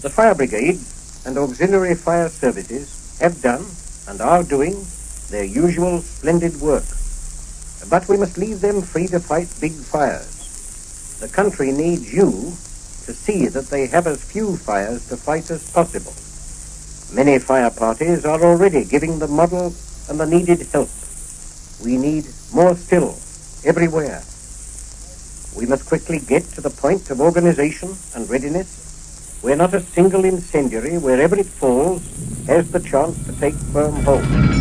The fire brigade and auxiliary fire services have done and are doing their usual splendid work. But we must leave them free to fight big fires. The country needs you to see that they have as few fires to fight as possible. Many fire parties are already giving the model and the needed help. We need more still, everywhere. We must quickly get to the point of organization and readiness where not a single incendiary, wherever it falls, has the chance to take firm hold.